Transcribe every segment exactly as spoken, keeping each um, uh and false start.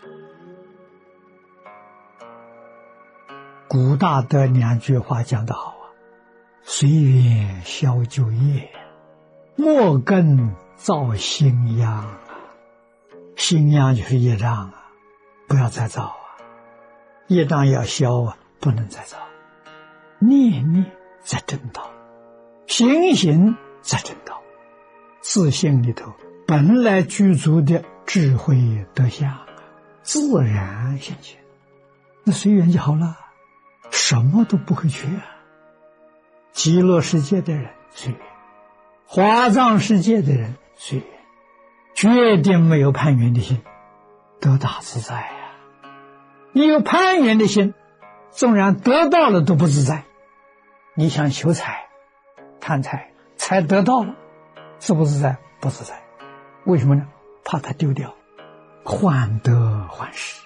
古大德两句话讲得好啊，随缘消旧业，莫更造新殃啊。新殃就是业障啊，不要再造啊。业障要消啊，不能再造。念念在正道，行行在正道，自性里头本来具足的智慧德相，自然现前，那随缘就好了，什么都不会缺啊。极乐世界的人随缘，华藏世界的人随缘，决定没有攀缘的心，得大自在呀、啊。你有攀缘的心，纵然得到了都不自在。你想求财贪财，财得到了，自不自在？不自在。为什么呢？怕它丢掉，患得患失。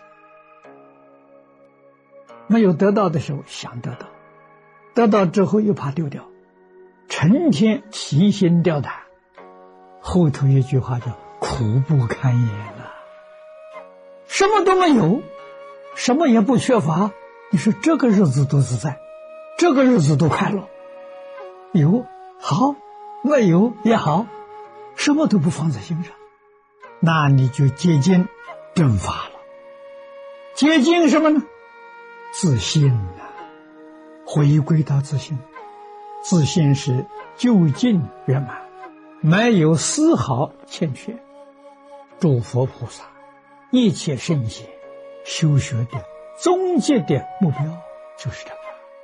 没有得到的时候想得到，得到之后又怕丢掉，成天提心吊胆。后头一句话叫苦不堪言啊！什么都没有，什么也不缺乏，你说这个日子多自在，这个日子多快乐。有好，没有也好，什么都不放在心上，那你就接近正法了。接近什么呢？自信啊，回归到自信。自信是究竟圆满，没有丝毫欠缺。诸佛菩萨一切圣贤修学的终极的目标就是这个。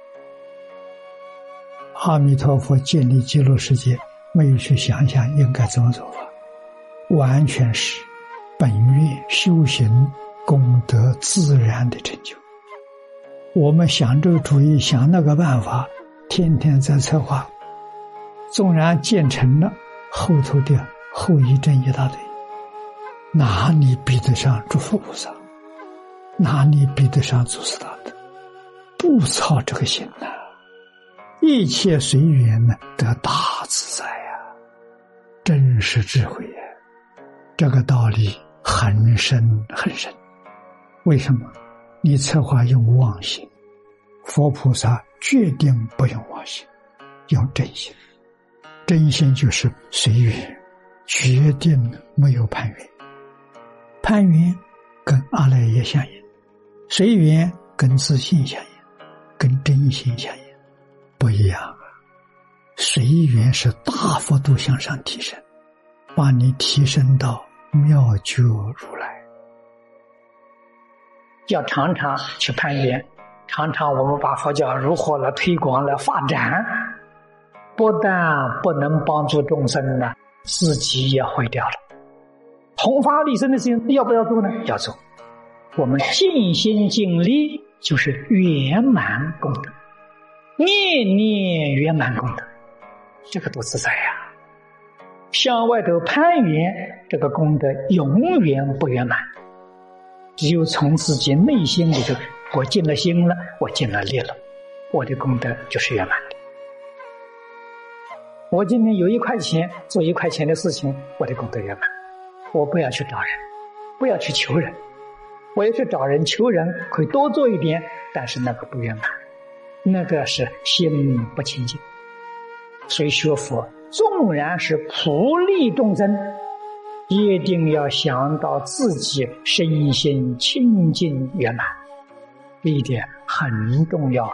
阿弥陀佛建立极乐世界，没有去想想应该怎么做法，完全是本愿修行功德自然的成就。我们想这个主意，想那个办法，天天在策划，纵然建成了，后头的后遗症一大堆，哪里比得上诸佛菩萨？哪里比得上祖师大德？不操这个心呐、啊，一切随缘呢，得大自在呀、啊，真是智慧呀、啊！这个道理很深很深。为什么？你策划用妄心，佛菩萨决定不用妄心，用真心。真心就是随缘，决定没有攀缘。攀缘跟阿赖耶相应，随缘跟自信相应，跟真心相应，不一样啊。随缘是大幅度向上提升，把你提升到妙觉如来。要常常去攀缘，常常我们把佛教如何来推广来发展，不但不能帮助众生呢，自己也毁掉了。弘法利生的事情要不要做呢？要做。我们尽心尽力，就是圆满功德，念念圆满功德，这个多自在呀、啊！向外头攀缘，这个功德永远不圆满。只有从自己内心里头，我尽了心了，我尽了力了，我的功德就是圆满的。我今天有一块钱，做一块钱的事情，我的功德圆满。我不要去找人，不要去求人。我要去找人求人，可以多做一点，但是那个不圆满，那个是心不清净。所以学佛纵然是普利众生，一定要想到自己身心清净圆满，这一点很重要。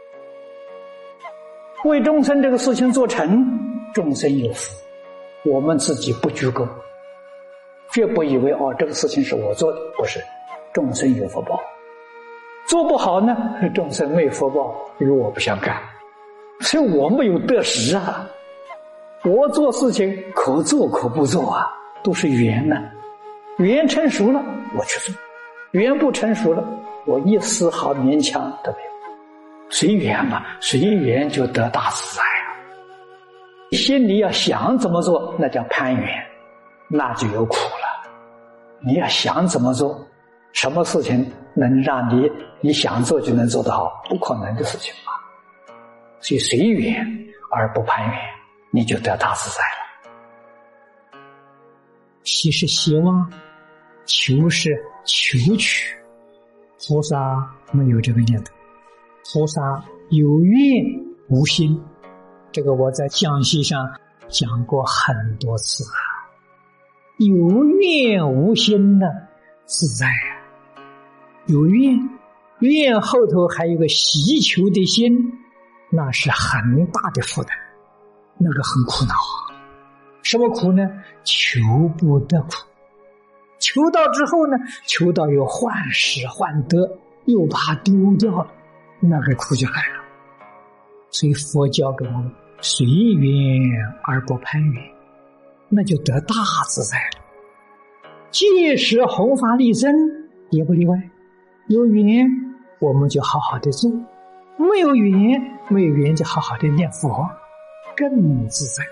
为众生这个事情做成，众生有福，我们自己不居功，绝不以为哦这个事情是我做的，不是，众生有福报。做不好呢，众生没福报，与我不相干，所以我没有得失啊。我做事情可做可不做啊，都是缘呢、啊。缘成熟了，我去做；缘不成熟了，我一丝毫勉强都没有。随缘嘛，随缘就得大自在啊。心里要想怎么做，那叫攀缘，那就有苦了。你要想怎么做，什么事情能让你你想做就能做得好？不可能的事情嘛。所以随缘而不攀缘，你就得大自在了。喜是希望，求是求取。菩萨没有这个念头，菩萨有愿无心。这个我在讲习上讲过很多次啊。有愿无心呢，自在啊。有愿，愿后头还有个希求的心，那是很大的负担，那个很苦恼啊。什么苦呢？求不得苦。求到之后呢，求到又患失患得，又把它丢掉了，那个苦就来了。所以佛教给我们随缘而不攀缘，那就得大自在了。即使弘法利生也不例外，有缘我们就好好的做，没有缘没有缘就好好的念佛，更自在。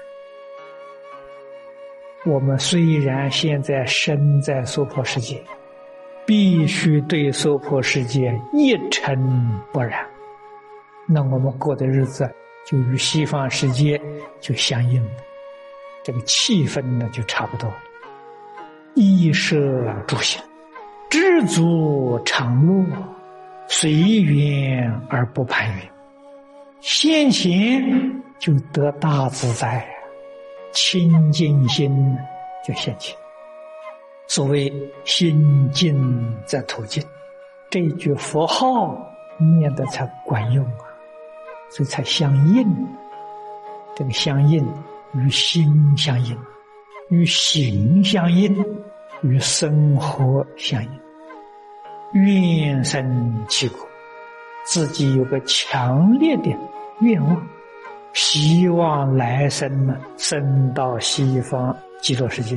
我们虽然现在身在娑婆世界，必须对娑婆世界一尘不染，那我们过的日子就与西方世界就相应了，这个气氛呢就差不多了。衣食住行，知足常乐，随缘而不攀缘，先前就得大自在，清净心就现前。所谓心净则土净，这一句佛号念的才管用啊，所以才相应。这个相应与心相应，与行相应，与生活相应。愿生其国，自己有个强烈的愿望，希望来生呢生到西方极乐世界。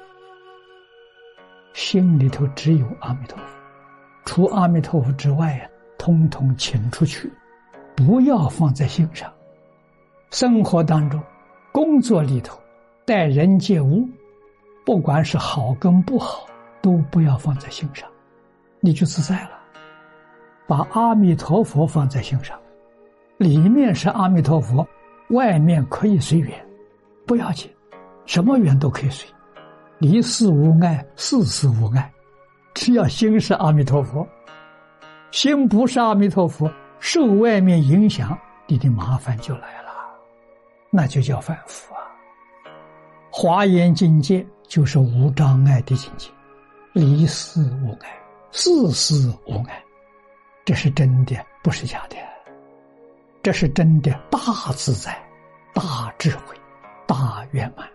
心里头只有阿弥陀佛，除阿弥陀佛之外啊，通通请出去，不要放在心上。生活当中，工作里头，待人接物，不管是好跟不好，都不要放在心上，你就自在了。把阿弥陀佛放在心上，里面是阿弥陀佛，外面可以随缘，不要紧，什么缘都可以随，离事无碍，事事无碍，只要心是阿弥陀佛。心不是阿弥陀佛，受外面影响，你的麻烦就来了，那就叫凡夫啊。华严境界就是无障碍的境界，离事无碍，事事无碍，这是真的，不是假的，这是真的大自在、大智慧、大圆满。